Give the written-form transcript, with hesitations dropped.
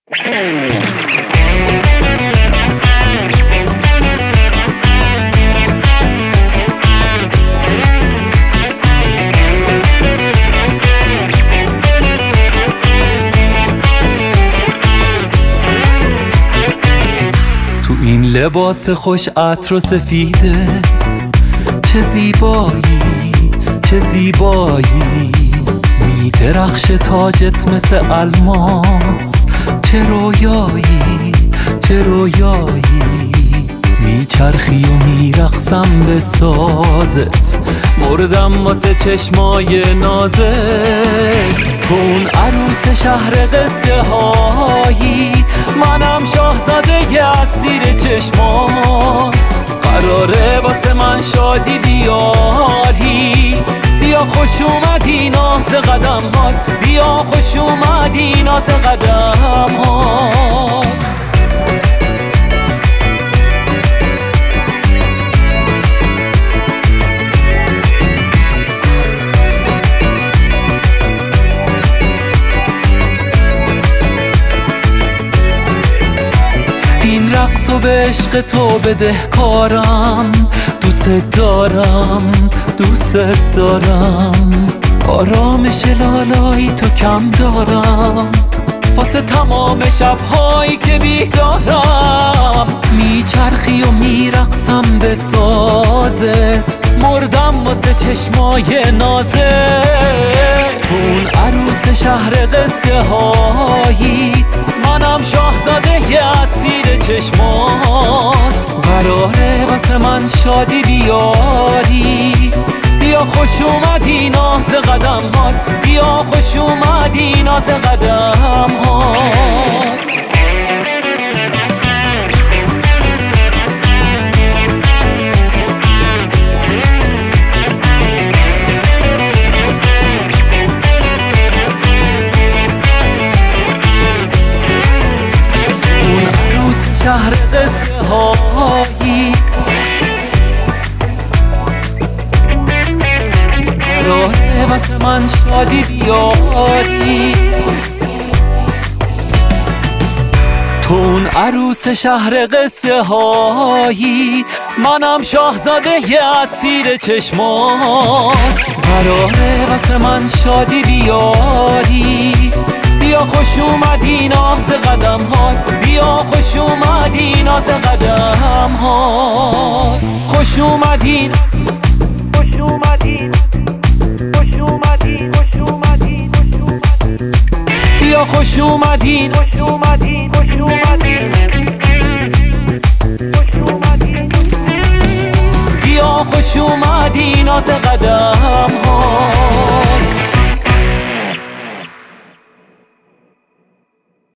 تو این لباس خوش عطر و سفیدت چه زیبایی، چه زیبایی، میدرخش تاجت مثل الماس، چه رویایی، چه رویایی، میچرخی و میرقصم به سازت، مردم واسه چشمای نازت. تو اون عروس شهر قصه هایی، منم شاهزاده اسیر چشمات، قراره واسه من شادی بیاری، بیا خوش اومدی ناز قدم هات، بیا خوش اومدی ناز قدم هات. این رقصو به عشق تو بدهکارم، دوست دارم، دوست دارم، آرامش لالایی تو کم دارم، واسه تمام شبهایی که بیدارم، میچرخی و میرقصم به سازت، مردم واسه چشمای نازت. تو اون عروس شهر قصه هایی، منم شاهزاده اسیر چشمات، قراره واسه من شادی بیاری، بیا خوش اومدی ناز قدم هات، بیا خوش اومدی ناز قدم هات. اون عروس شهر قصه هایی، قراره واسه من شادی بیاری، تو اون عروس شهر قصه هایی، منم شاهزاده اسیر چشمات، قراره واسه من شادی بیاری، بیا خوش اومدی ناز قدم هات، بیا خوش اومدی ناز قدم هات، خوش اومدی، خوش اومدی، خوش اومدی، خوش اومدی، بیا خوش اومدی، خوش اومدی، خوش اومدی، خوش اومدی، بیا خوش اومدی ناز قدم ها.